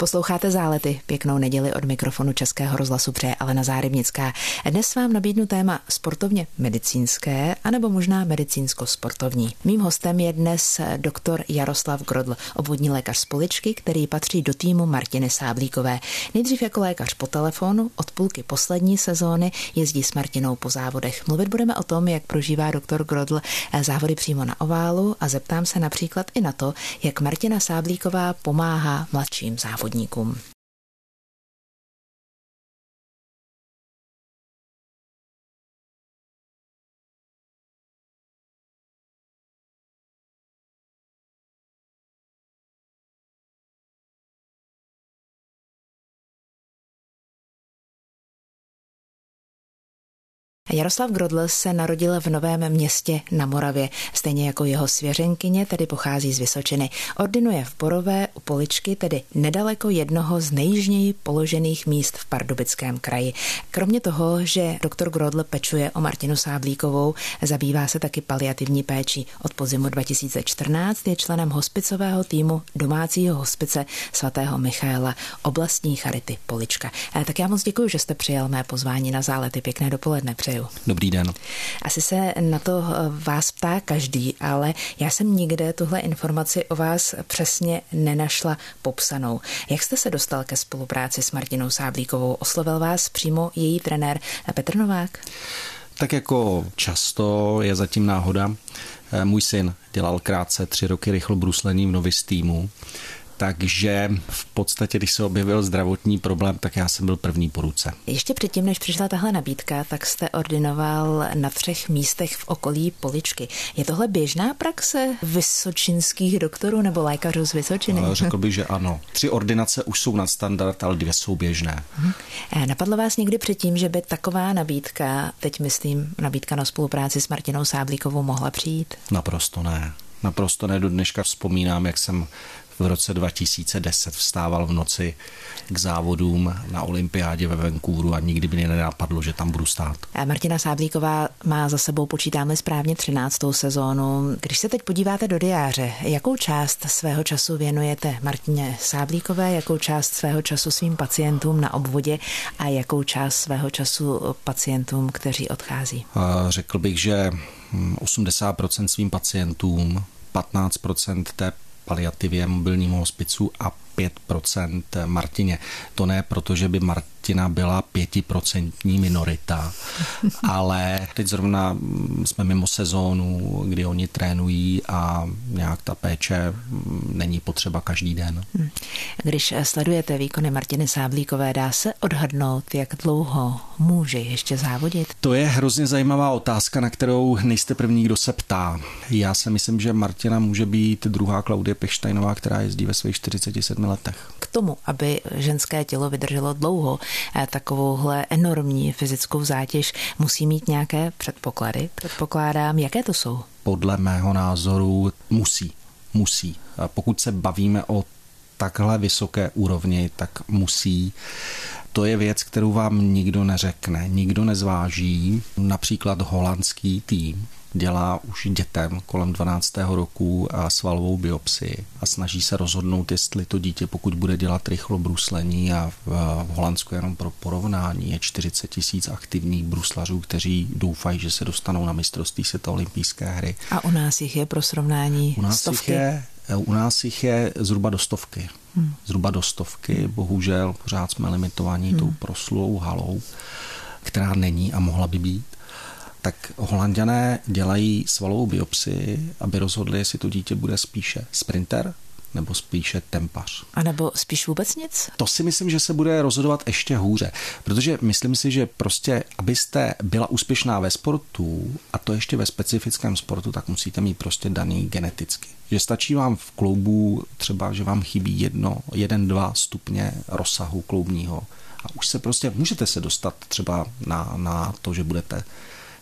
Posloucháte Zálety, pěknou neděli od mikrofonu Českého rozhlasu přeje Alena Zárybnická. Dnes vám nabídnu téma sportovně medicínské, anebo možná medicínsko-sportovní. Mým hostem je dnes doktor Jaroslav Grodl, obvodní lékař z Poličky, který patří do týmu Martiny Sáblíkové. Nejdřív jako lékař po telefonu, od půlky poslední sezóny jezdí s Martinou po závodech. Mluvit budeme o tom, jak prožívá doktor Grodl závody přímo na oválu a zeptám se například i na to, jak Martina Sáblíková pomáhá mladším závodníkům. Jaroslav Grodl se narodil v Novém Městě na Moravě, stejně jako jeho svěřenkyně, tedy pochází z Vysočiny. Ordinuje v Borové u Poličky, tedy nedaleko jednoho z nejjižněji položených míst v Pardubickém kraji. Kromě toho, že doktor Grodl pečuje o Martinu Sáblíkovou, zabývá se taky paliativní péčí. Od podzimu 2014 je členem hospicového týmu domácího hospice svatého Michaela oblastní charity Polička. Tak já moc děkuji, že jste přijal mé pozvání na Zálety. Pěkné dopoledne přeju. Dobrý den. Asi se na to vás ptá každý, ale já jsem nikde tuhle informaci o vás přesně nenašla popsanou. Jak jste se dostal ke spolupráci s Martinou Sáblíkovou? Oslovil vás přímo její trenér Petr Novák? Tak jako často je zatím náhoda. Můj syn dělal krátce 3 roky rychlobruslení v Novis týmu. Takže v podstatě, když se objevil zdravotní problém, tak já jsem byl první po ruce. Ještě předtím, než přišla tahle nabídka, tak jste ordinoval na 3 místech v okolí Poličky. Je tohle běžná praxe vysočinských doktorů nebo lékařů z Vysočiny? Řekl bych, že ano. 3 ordinace už jsou nadstandard, ale 2 jsou běžné. Napadlo vás někdy předtím, že by taková nabídka, teď myslím nabídka na spolupráci s Martinou Sáblíkovou, mohla přijít? Naprosto ne. Naprosto ne. Do dneška vzpomínám, jak jsem v roce 2010 vstával v noci k závodům na olympiádě ve Vancouveru a nikdy by mě nenapadlo, že tam budu stát. Martina Sáblíková má za sebou, počítáme správně, 13. sezónu. Když se teď podíváte do diáře, jakou část svého času věnujete Martině Sáblíkové, jakou část svého času svým pacientům na obvodě a jakou část svého času pacientům, kteří odchází? Řekl bych, že 80% svým pacientům, 15% té paliativě, mobilnímu hospicu a 5% Martině. To ne proto, že by Martina byla 5% minorita, ale teď zrovna jsme mimo sezónu, kdy oni trénují a nějak ta péče není potřeba každý den. Když sledujete výkony Martiny Sáblíkové, dá se odhadnout, jak dlouho může ještě závodit? To je hrozně zajímavá otázka, na kterou nejste první, kdo se ptá. Já si myslím, že Martina může být druhá Klaudie Pechsteinová, která jezdí ve svých 47 letech. K tomu, aby ženské tělo vydrželo dlouho takovouhle enormní fyzickou zátěž, musí mít nějaké předpoklady. Předpokládám, jaké to jsou? Podle mého názoru musí. Pokud se bavíme o takhle vysoké úrovni, tak musí. To je věc, kterou vám nikdo neřekne, nikdo nezváží. Například holandský tým dělá už dětem kolem 12. roku svalovou biopsii a snaží se rozhodnout, jestli to dítě, pokud bude dělat rychlobruslení, a v Holandsku jenom pro porovnání je 40 000 aktivních bruslařů, kteří doufají, že se dostanou na mistrovství světa olympijské hry. A u nás jich je pro srovnání stovky? U nás jich je zhruba do 100. Zhruba do 100. Bohužel pořád jsme limitovaní tou proslulou halou, která není a mohla by být. Tak Holanďané dělají svalovou biopsii, aby rozhodli, jestli to dítě bude spíše sprinter nebo spíše tempař. A nebo spíš vůbec nic? To si myslím, že se bude rozhodovat ještě hůře, protože myslím si, že prostě, abyste byla úspěšná ve sportu, a to ještě ve specifickém sportu, tak musíte mít prostě daný geneticky. Že stačí vám v kloubu třeba, že vám chybí 1-2 stupně rozsahu kloubního a už se prostě můžete se dostat třeba na to, že budete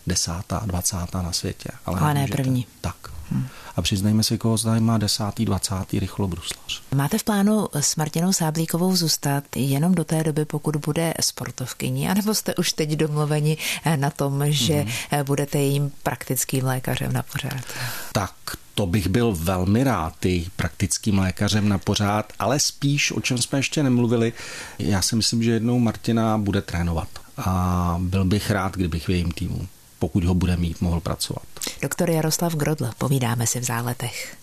10., 20. na světě. Ale ne první. Tak. A přiznejme si, koho zda má 10., 20. rychlobruslař. Máte v plánu s Martinou Sáblíkovou zůstat jenom do té doby, pokud bude sportovkyní, anebo jste už teď domluveni na tom, že budete jejím praktickým lékařem na pořád? Tak to bych byl velmi rád, i praktickým lékařem na pořád, ale spíš, o čem jsme ještě nemluvili, já si myslím, že jednou Martina bude trénovat. A byl bych rád, kdybych v jejím týmu, pokud ho bude mít, mohl pracovat. Doktor Jaroslav Grodl, povídáme si v Záletech.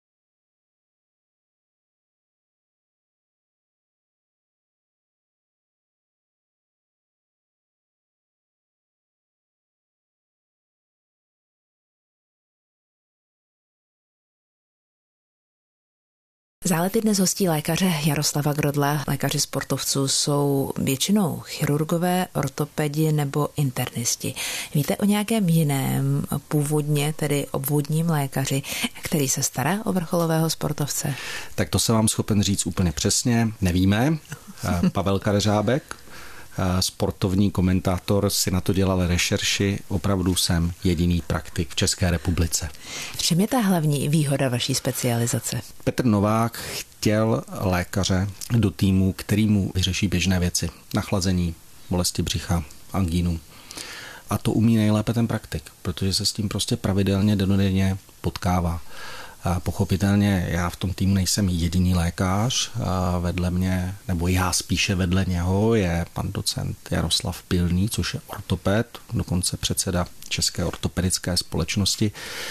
Zálety dnes hostí lékaře Jaroslava Grodla. Lékaři sportovců jsou většinou chirurgové, ortopedi nebo internisti. Víte o nějakém jiném, původně tedy obvodním lékaři, který se stará o vrcholového sportovce? Tak to jsem vám schopen říct úplně přesně. Nevíme. Pavel Kadeřábek, sportovní komentátor, si na to dělal rešerši. Opravdu jsem jediný praktik v České republice. V čem je ta hlavní výhoda vaší specializace? Petr Novák chtěl lékaře do týmu, který mu vyřeší běžné věci. Nachlazení, bolesti břicha, angínu. A to umí nejlépe ten praktik, protože se s tím prostě pravidelně dennodenně potkává. A pochopitelně já v tom týmu nejsem jediný lékař, vedle mě, nebo já spíše vedle něho je pan docent Jaroslav Pilný, což je ortoped, dokonce předseda České ortopedické společnosti,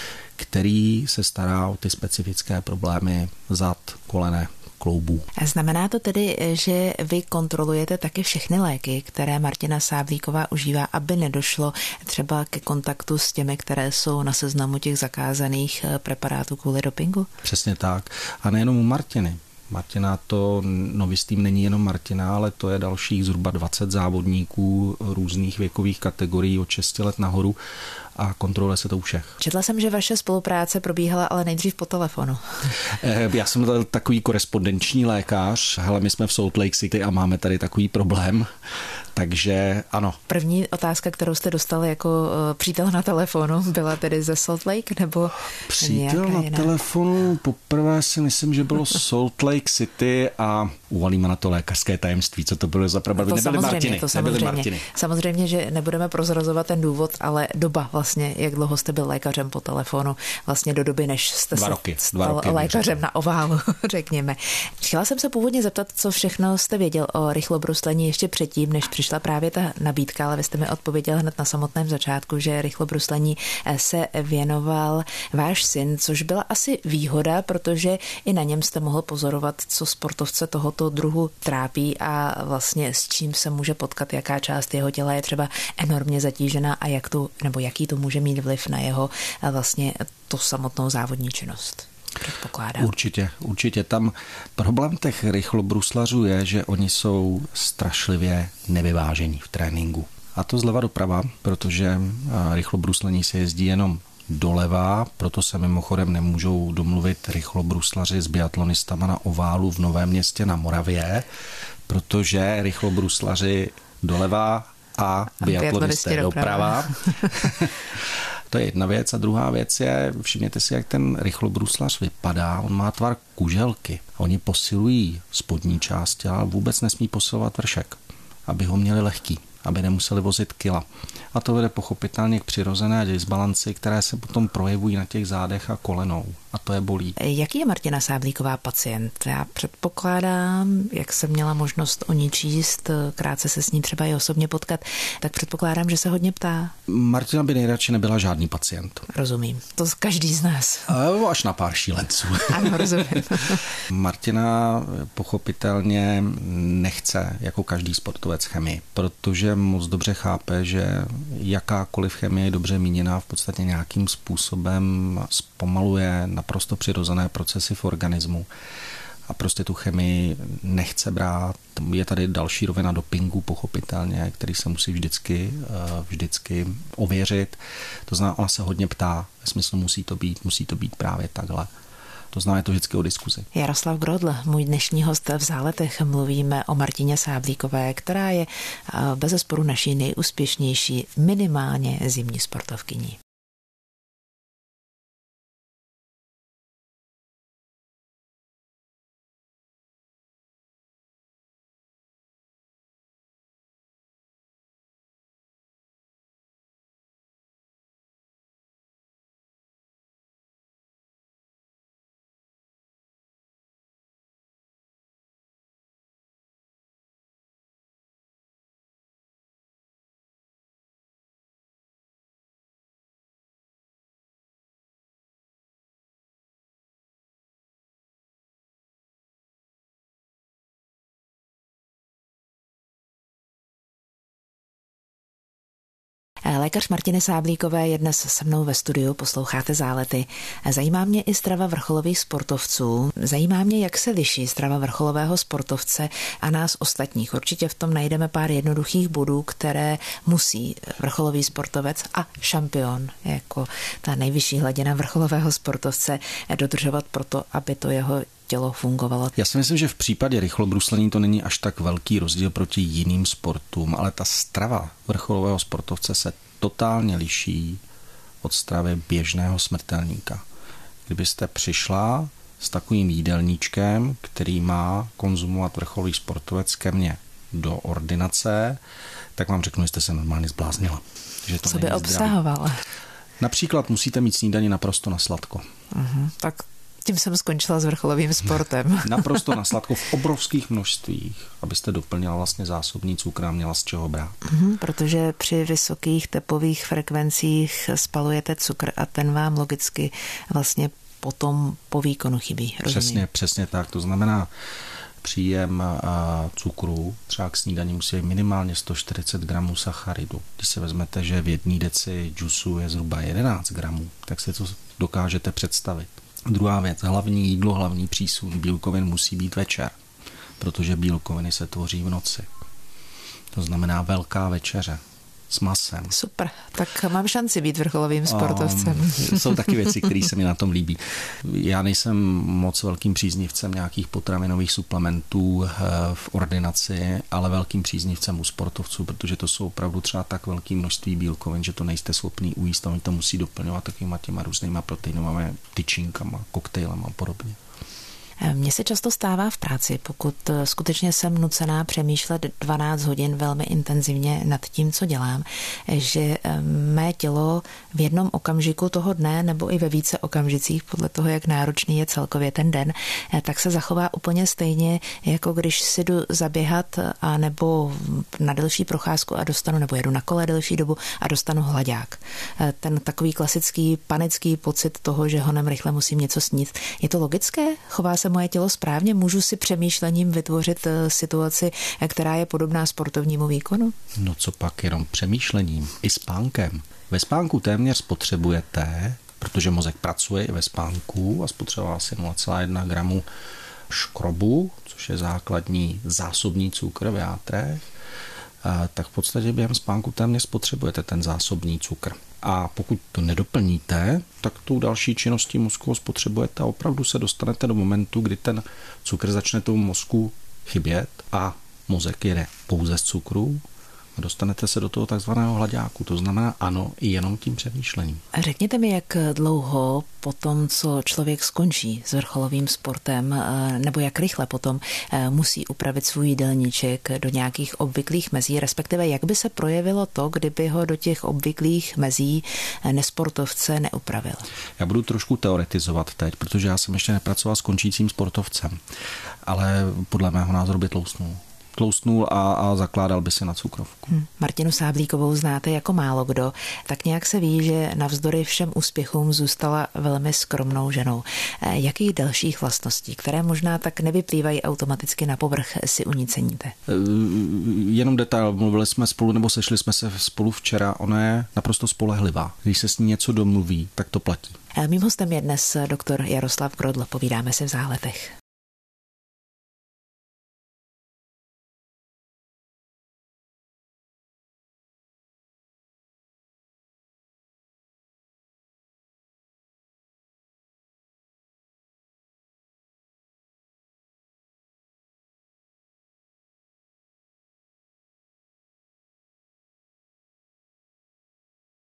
který se stará o ty specifické problémy zad, kolene, kloubů. Znamená to tedy, že vy kontrolujete taky všechny léky, které Martina Sáblíková užívá, aby nedošlo třeba ke kontaktu s těmi, které jsou na seznamu těch zakázaných preparátů kvůli dopingu? Přesně tak. A nejenom u Martiny. Martina to, nový není jenom Martina, ale to je dalších zhruba 20 závodníků různých věkových kategorií od 6 let nahoru a kontroluje se to u všech. Četla jsem, že vaše spolupráce probíhala ale nejdřív po telefonu. Já jsem takový korespondenční lékař, hele, my jsme v Salt Lake City a máme tady takový problém, takže ano. První otázka, kterou jste dostali jako přítel na telefonu, byla tedy ze Salt Lake nebo přítel na jiná? Telefonu poprvé si myslím, že bylo Salt Lake City a uvalíme na to lékařské tajemství, co to bylo za problém. Nebyly Martiny. Samozřejmě, že nebudeme prozrazovat ten důvod, ale doba vlastně, jak dlouho jste byl lékařem po telefonu, vlastně do doby, než jste Dva se roky stal lékařem na oválu, řekněme. Chtěla jsem se původně zeptat, co všechno jste věděl o rychlobruslení ještě předtím, než přišla právě ta nabídka, ale vy jste mi odpověděl hned na samotném začátku, že rychlobruslení se věnoval váš syn, což byla asi výhoda, protože i na něm jste mohl pozorovat, co sportovce tohoto druhu trápí a vlastně s čím se může potkat, jaká část jeho těla je třeba enormně zatížená a jaký to může mít vliv na jeho vlastně tu samotnou závodní činnost. Určitě. Tam problém těch rychlobruslařů je, že oni jsou strašlivě nevyvážení v tréninku. A to zleva doprava, protože rychlobruslení se jezdí jenom doleva, proto se mimochodem nemůžou domluvit rychlobruslaři s biatlonistama na oválu v Novém Městě na Moravě, protože rychlobruslaři doleva a biatlonisté doprava. To je jedna věc. A druhá věc je, všimněte si, jak ten rychlobruslař vypadá. On má tvar kuželky. Oni posilují spodní část, ale vůbec nesmí posilovat vršek, aby ho měli lehký, aby nemuseli vozit kila. A to vede pochopitelně k přirozené disbalanci, které se potom projevují na těch zádech a kolenou. A to je bolí. Jaký je Martina Sáblíková pacient? Já předpokládám, jak jsem měla možnost o ní číst, krátce se s ní třeba i osobně potkat, tak předpokládám, že se hodně ptá. Martina by nejradši nebyla žádný pacient. Rozumím. To každý z nás. Až na pár šílenců. Ano, rozumím. Martina pochopitelně nechce jako každý sportovec chemii, protože moc dobře chápe, že jakákoliv chemie je dobře míněná v podstatě nějakým způsobem zpomaluje naprosto přirozené procesy v organismu a prostě tu chemii nechce brát. Je tady další rovina dopingu, pochopitelně, který se musí vždycky ověřit. To znamená, ona se hodně ptá, ve smyslu musí to být právě takhle. To znamená, je to vždycky o diskuzi. Jaroslav Grodl, můj dnešní host v Záletech. Mluvíme o Martině Sáblíkové, která je bezesporu naší nejúspěšnější minimálně zimní sportovkyní. Lékař Martiny Sáblíkové je dnes se mnou ve studiu, posloucháte Zálety. Zajímá mě i strava vrcholových sportovců. Zajímá mě, jak se liší strava vrcholového sportovce a nás ostatních. Určitě v tom najdeme pár jednoduchých bodů, které musí vrcholový sportovec a šampion, jako ta nejvyšší hladina vrcholového sportovce, dodržovat proto, aby to jeho tělo fungovalo. Já si myslím, že v případě rychlobruslení to není až tak velký rozdíl proti jiným sportům, ale ta strava vrcholového sportovce se totálně liší od stravy běžného smrtelníka. Kdybyste přišla s takovým jídelníčkem, který má konzumovat vrcholový sportovec ke mně do ordinace, tak vám řeknu, že jste se normálně zbláznila. Že to co by obsahovala? Například musíte mít snídani naprosto na sladko. Tak tím jsem skončila s vrcholovým sportem. Naprosto na sladko v obrovských množstvích, abyste doplnila vlastně zásobní cukr a měla z čeho brát. Protože při vysokých tepových frekvencích spalujete cukr a ten vám logicky vlastně potom po výkonu chybí. Rozumím? Přesně tak. To znamená, příjem cukru třeba k snídani musí být minimálně 140 gramů sacharidu. Když si vezmete, že v jedné deci džusu je zhruba 11 gramů, tak si to dokážete představit. Druhá věc, hlavní jídlo, hlavní přísun bílkovin musí být večer, protože bílkoviny se tvoří v noci. To znamená velká večeře s masem. Super, tak mám šanci být vrcholovým sportovcem. Jsou taky věci, které se mi na tom líbí. Já nejsem moc velkým příznivcem nějakých potravinových suplementů v ordinaci, ale velkým příznivcem u sportovců, protože to jsou opravdu třeba tak velké množství bílkovin, že to nejste schopný ujíst a oni to musí doplňovat takovýma těma různýma proteinovými tyčinkama, koktejlama a podobně. Mně se často stává v práci, pokud skutečně jsem nucená přemýšlet 12 hodin velmi intenzivně nad tím, co dělám, že mé tělo v jednom okamžiku toho dne nebo i ve více okamžicích, podle toho, jak náročný je celkově ten den, tak se zachová úplně stejně, jako když si jdu zaběhat a nebo na delší procházku a dostanu, nebo jedu na kole delší dobu a dostanu hlaďák. Ten takový klasický panický pocit toho, že honem rychle musím něco sníst. Je to logické? Chová se moje tělo správně? Můžu si přemýšlením vytvořit situaci, která je podobná sportovnímu výkonu? No co pak jenom přemýšlením i spánkem. Ve spánku téměř spotřebujete, protože mozek pracuje i ve spánku a spotřebuje asi 0,1 gramu škrobu, což je základní zásobní cukr v játrech, tak v podstatě během spánku téměř spotřebujete ten zásobní cukr. A pokud to nedoplníte, tak tou další činností mozku spotřebujete a opravdu se dostanete do momentu, kdy ten cukr začne tomu mozku chybět a mozek jede pouze z cukru a dostanete se do toho takzvaného hlaďáku. To znamená ano, i jenom tím přemýšlením. A řekněte mi, jak dlouho po tom, co člověk skončí s vrcholovým sportem, nebo jak rychle potom musí upravit svůj jídelníček do nějakých obvyklých mezí, respektive jak by se projevilo to, kdyby ho do těch obvyklých mezí nesportovce neupravil? Já budu trošku teoretizovat teď, protože já jsem ještě nepracoval s končícím sportovcem, ale podle mého názoru by tloustnul a zakládal by se na cukrovku. Martinu Sáblíkovou znáte jako málo kdo, tak nějak se ví, že navzdory všem úspěchům zůstala velmi skromnou ženou. Jakých dalších vlastností, které možná tak nevyplývají automaticky na povrch, si u ní ceníte? Jenom detail, mluvili jsme spolu nebo sešli jsme se spolu včera, ona je naprosto spolehlivá. Když se s ní něco domluví, tak to platí. Mým hostem je dnes doktor Jaroslav Grodl, povídáme se v Záletech.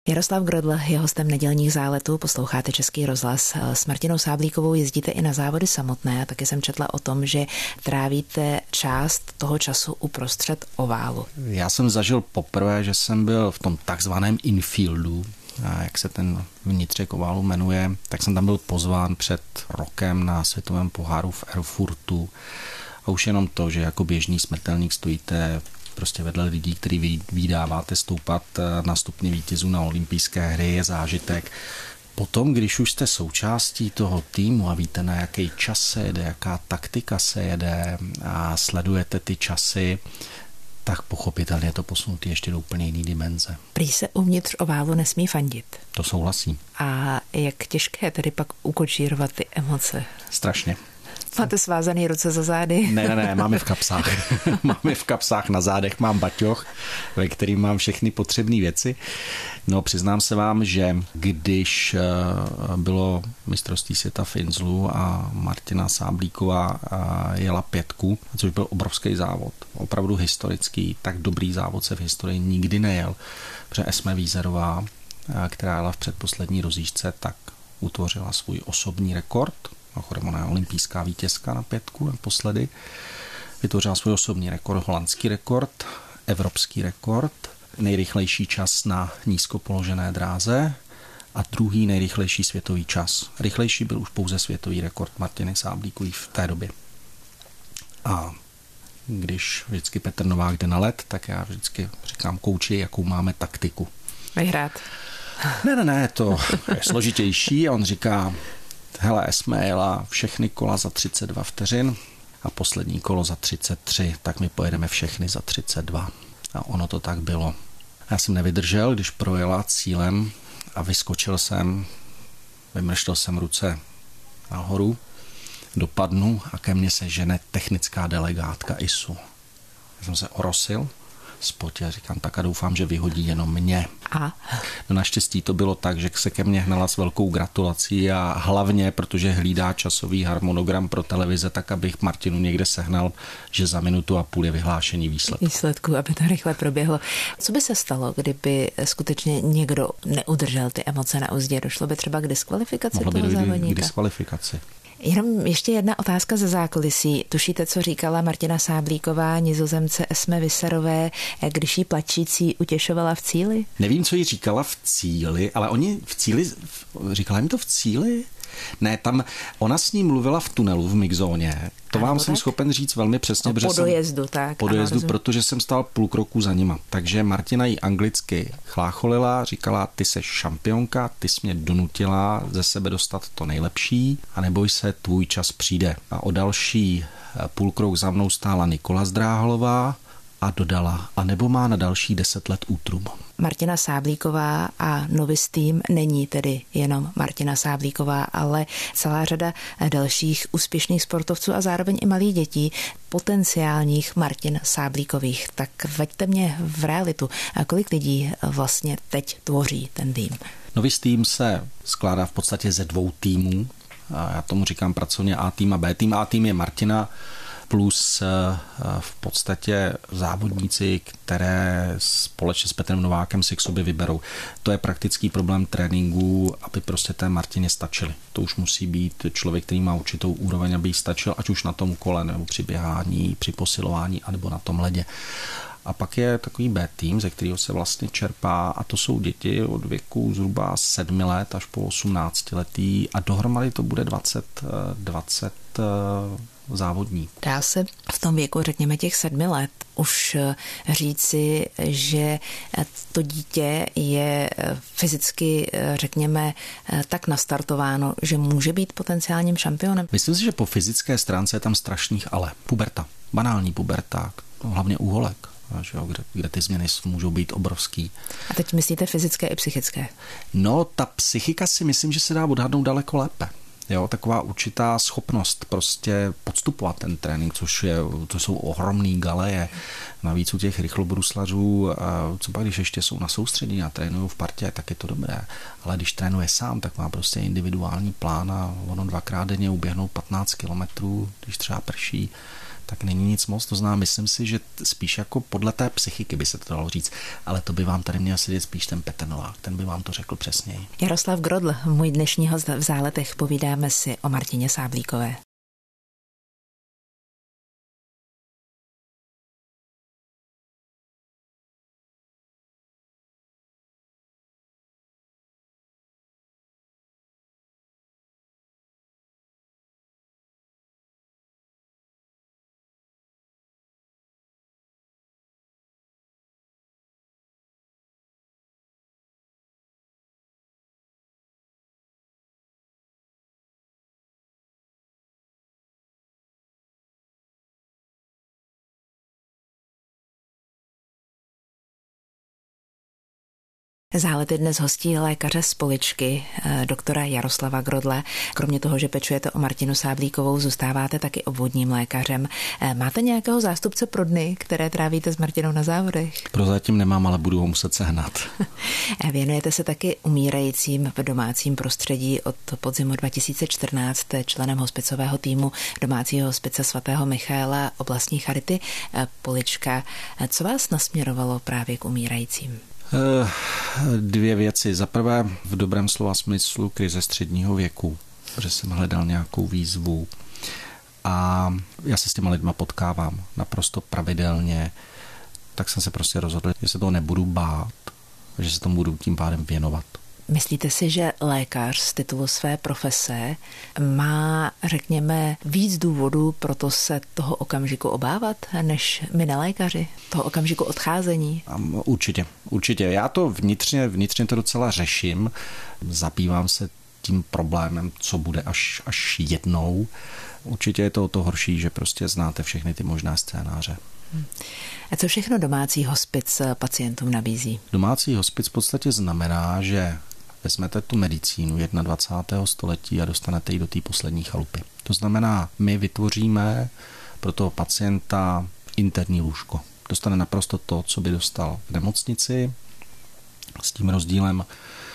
Jaroslav Grodl je hostem nedělních záletů, posloucháte Český rozhlas. S Martinou Sáblíkovou jezdíte i na závody samotné a taky jsem četla o tom, že trávíte část toho času uprostřed oválu. Já jsem zažil poprvé, že jsem byl v tom takzvaném infieldu, jak se ten vnitřek oválu jmenuje, tak jsem tam byl pozván před rokem na světovém poháru v Erfurtu. A už jenom to, že jako běžný smrtelník stojíte prostě vedle lidí, který vydáváte stoupat na stupně vítězů na olympijské hry, je zážitek. Potom, když už jste součástí toho týmu a víte, na jaký čas se jede, jaká taktika se jede a sledujete ty časy, tak pochopitelně je to posunutý ještě do úplně jiný dimenze. Prý se uvnitř oválu nesmí fandit. To souhlasím. A jak těžké je tedy pak ukočírovat ty emoce? Strašně. Máte svázaný ruce za zády? Ne, máme v kapsách. Máme v kapsách, na zádech mám baťoch, ve kterým mám všechny potřebné věci. No, přiznám se vám, že když bylo mistrovství světa v Innslu a Martina Sáblíková jela 5, což byl obrovský závod, opravdu historický, tak dobrý závod se v historii nikdy nejel, protože Esme Vízerová, která jela v předposlední rozjížďce, tak utvořila svůj osobní rekord. Ona je olympijská vítězka na 5 naposledy. Vytvořila svůj osobní rekord, holandský rekord, evropský rekord, nejrychlejší čas na nízko položené dráze a druhý nejrychlejší světový čas. Rychlejší byl už pouze světový rekord Martiny Sáblíkové v té době. A když vždycky Petr Novák jde na led, tak já vždycky říkám kouči, jakou máme taktiku. Vyhrát. Ne, to je složitější. A on říká, hele, Esme jela všechny kola za 32 vteřin a poslední kolo za 33, tak my pojedeme všechny za 32. A ono to tak bylo. Já jsem nevydržel, když projela cílem a vyskočil jsem, vymrštil jsem ruce nahoru, dopadnu a ke mně se žene technická delegátka ISU. Já jsem se orosil, spotě, říkám, tak a doufám, že vyhodí jenom mě. A? No naštěstí to bylo tak, že se ke mně hnala s velkou gratulací a hlavně, protože hlídá časový harmonogram pro televize, tak abych Martinu někde sehnal, že za 1,5 minuty je vyhlášení výsledku. Aby to rychle proběhlo. Co by se stalo, kdyby skutečně někdo neudržel ty emoce na uzdě? Došlo by třeba k diskvalifikaci toho závodníka? Mohlo by k diskvalifikaci. Jenom ještě jedna otázka ze zákulisí. Tušíte, co říkala Martina Sáblíková Nizozemce Esme Visserové, když jí plačící utěšovala v cíli? Nevím, co jí říkala v cíli, ale oni v cíli, říkala jim to v cíli? Ne, tam ona s ním mluvila v tunelu v mixzóně. To vám jsem schopen říct velmi přesně. Po dojezdu, tak. Po dojezdu, protože jsem stál půl kroku za nima. Takže Martina jí anglicky chlácholila, říkala, ty seš šampionka, ty jsi mě donutila ze sebe dostat to nejlepší a neboj se, tvůj čas přijde. A o další půl krok za mnou stála Nikola Zdráhalová a dodala, a nebo má na další 10 let útrum. Martina Sáblíková a Novice Team není tedy jenom Martina Sáblíková, ale celá řada dalších úspěšných sportovců a zároveň i malých dětí, potenciálních Martin Sáblíkových. Tak veďte mě v realitu. A kolik lidí vlastně teď tvoří ten tým? Novice Team se skládá v podstatě ze 2 týmů. Já tomu říkám pracovně A tým a B tým. A tým je Martina plus v podstatě závodníci, které společně s Petrem Novákem si k sobě vyberou. To je praktický problém tréninku, aby prostě té Martině stačily. To už musí být člověk, který má určitou úroveň, aby jí stačil, ať už na tom kole, nebo při běhání, při posilování, anebo na tom ledě. A pak je takový B tým, ze kterého se vlastně čerpá, a to jsou děti od věku zhruba 7 let až po 18 letý a dohromady to bude 20 závodníků. Dá se v tom věku, řekněme těch 7 let, už říci, že to dítě je fyzicky, řekněme, tak nastartováno, že může být potenciálním šampionem? Myslím si, že po fyzické stránce je tam strašných ale. Puberta, banální puberta, hlavně u holek, kde ty změny můžou být obrovský. A teď myslíte fyzické i psychické? No, ta psychika si myslím, že se dá odhadnout daleko lépe. Jo, taková určitá schopnost prostě podstupovat ten trénink, to jsou ohromný galeje. Navíc u těch rychlobruslařů, co pak když ještě jsou na soustředění a trénují v partě, tak je to dobré. Ale když trénuje sám, tak má prostě individuální plán a ono 2krát denně uběhnout 15 kilometrů, když třeba prší, tak není nic moc. To znamená, myslím si, že spíš jako podle té psychiky by se to dalo říct, ale to by vám tady měl sedět spíš ten Petr Novák, ten by vám to řekl přesněji. Jaroslav Grodl, můj dnešní host v Záletech, povídáme si o Martině Sáblíkové. Zálety dnes hostí lékaře z Poličky, doktora Jaroslava Grodla. Kromě toho, že pečujete o Martinu Sáblíkovou, zůstáváte taky obvodním lékařem. Máte nějakého zástupce pro dny, které trávíte s Martinou na závodech? Prozatím nemám, ale budu ho muset sehnat. Věnujete se taky umírajícím v domácím prostředí. Od podzimu 2014 členem hospicového týmu domácího hospice svatého Michaela oblastní charity Polička. Co vás nasměrovalo právě k umírajícím? Dvě věci. Za prvé v dobrém slova smyslu krize středního věku, protože jsem hledal nějakou výzvu a já se s těma lidma potkávám naprosto pravidelně, tak jsem se prostě rozhodl, že se toho nebudu bát, že se tomu budu tím pádem věnovat. Myslíte si, že lékař z titulu své profese má, řekněme, víc důvodů pro to se toho okamžiku obávat, než my nelékaři, toho okamžiku odcházení? Určitě. Já to vnitřně to docela řeším. Zabývám se tím problémem, co bude až jednou. Určitě je to o to horší, že prostě znáte všechny ty možné scénáře. A co všechno domácí hospic pacientům nabízí? Domácí hospic v podstatě znamená, že vezmete tu medicínu 21. století a dostanete ji do té poslední chalupy. To znamená, my vytvoříme pro toho pacienta interní lůžko. Dostane naprosto to, co by dostal v nemocnici, s tím rozdílem,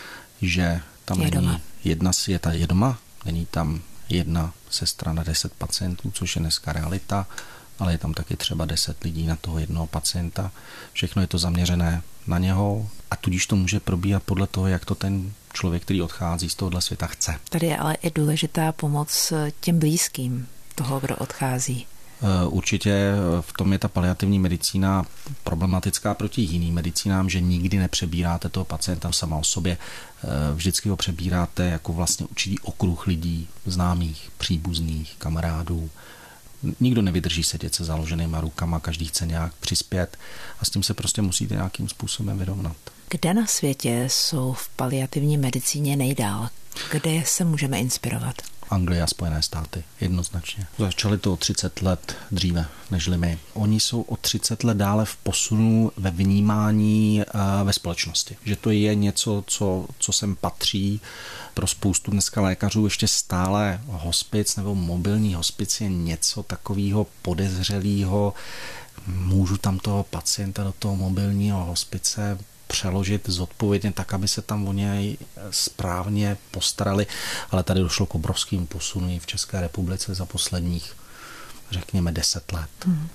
že tam není jedna světa je doma, není tam jedna sestra na 10 pacientů, což je dneska realita, ale je tam taky třeba 10 lidí na toho jednoho pacienta. Všechno je to zaměřené na něho a tudíž to může probíhat podle toho, jak to ten člověk, který odchází z tohohle světa, chce. Tady je ale i důležitá pomoc těm blízkým toho, kdo odchází. Určitě v tom je ta paliativní medicína problematická proti jiným medicínám, že nikdy nepřebíráte toho pacienta sama o sobě. Vždycky ho přebíráte jako vlastně určitý okruh lidí, známých, příbuzných, kamarádů. Nikdo nevydrží sedět se založenýma rukama, každý chce nějak přispět a s tím se prostě musíte nějakým způsobem vyrovnat. Kde na světě jsou v paliativní medicíně nejdál? Kde se můžeme inspirovat? Anglie a Spojené státy, jednoznačně. Začali to o 30 let dříve nežli my. Oni jsou o 30 let dále v posunu ve vnímání ve společnosti. Že to je něco, co sem patří. Pro spoustu dneska lékařů ještě stále hospic nebo mobilní hospic je něco takového podezřelého. Můžu tam toho pacienta do toho mobilního hospice přeložit zodpovědně tak, aby se tam o něj správně postarali, ale tady došlo k obrovským posunům v České republice za posledních, řekněme, 10 let.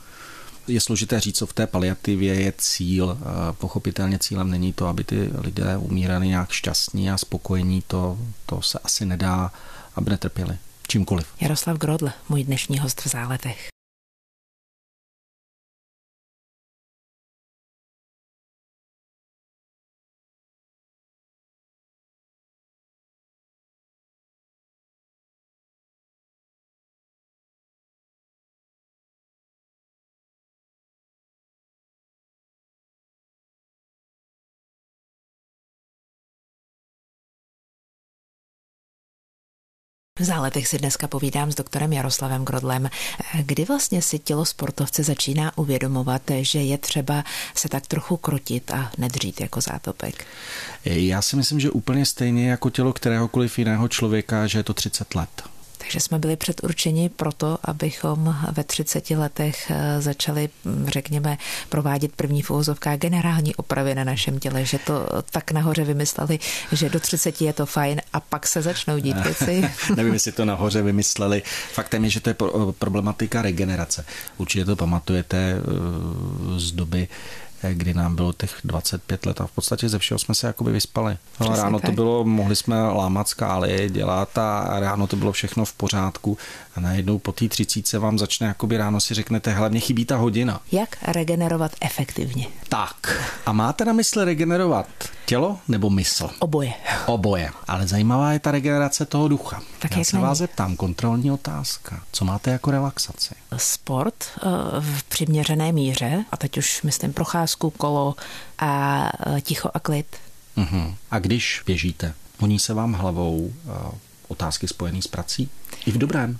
Je složité říct, co v té paliativě je cíl. Pochopitelně cílem není to, aby ty lidé umírali nějak šťastní a spokojení, to se asi nedá, aby netrpěli čímkoliv. Jaroslav Grodl, můj dnešní host v Záletech. V Záletech si dneska povídám s doktorem Jaroslavem Grodlem. Kdy vlastně si tělo sportovce začíná uvědomovat, že je třeba se tak trochu krotit a nedřít jako zátopek? Já si myslím, že úplně stejně jako tělo kteréhokoliv jiného člověka, že je to 30 let. Takže jsme byli předurčeni proto, abychom ve 30 letech začali, řekněme, provádět první v uvozovkách generální opravy na našem těle, že to tak nahoře vymysleli, že do 30 je to fajn a pak se začnou dít věci. Nevím, jestli to nahoře vymysleli. Faktem je, že to je problematika regenerace. Určitě to pamatujete z doby, kdy nám bylo těch 25 let a v podstatě ze všeho jsme se jakoby vyspali. No, ráno tak. To bylo, mohli jsme lámat skály, dělat a ráno to bylo všechno v pořádku a najednou po té 30 vám začne jakoby ráno si řeknete, hlavně chybí ta hodina. Jak regenerovat efektivně? Tak. A máte na mysli regenerovat tělo nebo mysl? Oboje. Oboje. Ale zajímavá je ta regenerace toho ducha. Tak já se vás zeptám, kontrolní otázka. Co máte jako relaxaci? Sport v přiměřené míře, a teď už myslím procházku, kolo a ticho a klid. A když běžíte, honí se vám hlavou otázky spojené s prací? I v dobrém?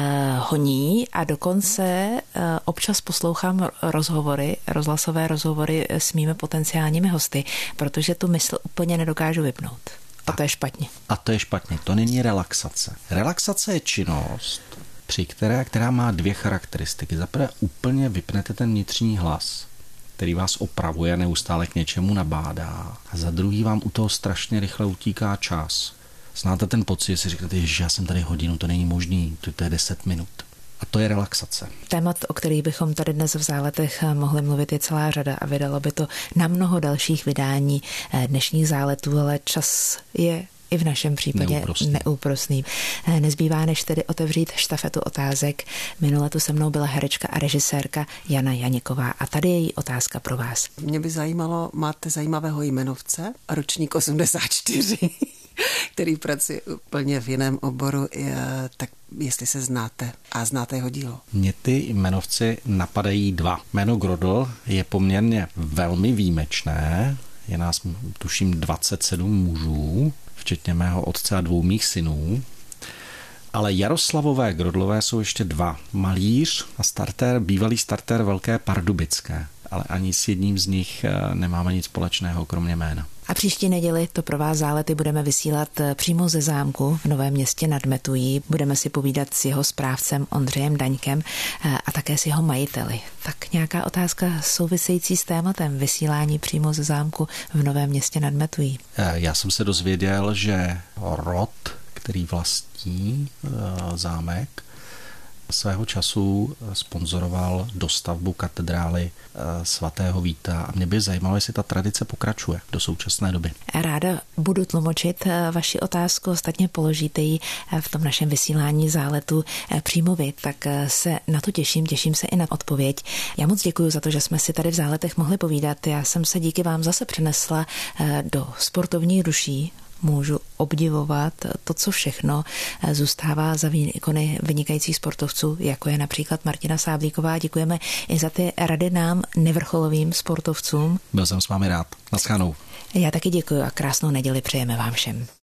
Honí a dokonce občas poslouchám rozhlasové rozhovory s mými potenciálními hosty, protože tu mysl úplně nedokážu vypnout. A to je špatně. A to je špatně. To není relaxace. Relaxace je činnost, která má dvě charakteristiky. Za prvé úplně vypnete ten vnitřní hlas, který vás opravuje, neustále k něčemu nabádá. A za druhý vám u toho strašně rychle utíká čas. Znáte ten pocit, že si říkáte, že já jsem tady hodinu, to není možný, to je 10 minut. A to je relaxace. Témat, o kterých bychom tady dnes v Záletech mohli mluvit, je celá řada a vydalo by to na mnoho dalších vydání dnešních Záletů, ale čas je i v našem případě neúprosný. Nezbývá, než tedy otevřít štafetu otázek. Minule tu se mnou byla herečka a režisérka Jana Janěková a tady je její otázka pro vás. Mě by zajímalo, máte zajímavého jmenovce, ročník 84, který pracuje úplně v jiném oboru, tak jestli se znáte a znáte jeho dílo. Mně ty jmenovci napadají dva. Jméno Grodl je poměrně velmi výjimečné, je nás tuším 27 mužů, včetně mého otce a 2 mých synů. Ale Jaroslavové Grodlové jsou ještě 2. Malíř a bývalý startér Velké Pardubické. Ale ani s jedním z nich nemáme nic společného, kromě jména. A příští neděli to pro vás Zálety budeme vysílat přímo ze zámku v Novém Městě nad Metují. Budeme si povídat s jeho správcem Ondřejem Daňkem a také s jeho majiteli. Tak nějaká otázka související s tématem vysílání přímo ze zámku v Novém Městě nad Metují. Já jsem se dozvěděl, že rod, který vlastní zámek, svého času sponzoroval dostavbu katedrály svatého Víta a mě by zajímalo, jestli ta tradice pokračuje do současné doby. Ráda budu tlumočit vaši otázku, ostatně položíte ji v tom našem vysílání Záletu přímo vy, tak se na to těším se i na odpověď. Já moc děkuji za to, že jsme si tady v Záletech mohli povídat. Já jsem se díky vám zase přenesla do sportovních duší. Můžu obdivovat to, co všechno zůstává za výkony vynikajících sportovců, jako je například Martina Sáblíková. Děkujeme i za ty rady nám nevrcholovým sportovcům. Byl jsem s vámi rád. Naschledanou. Já taky děkuji a krásnou neděli přejeme vám všem.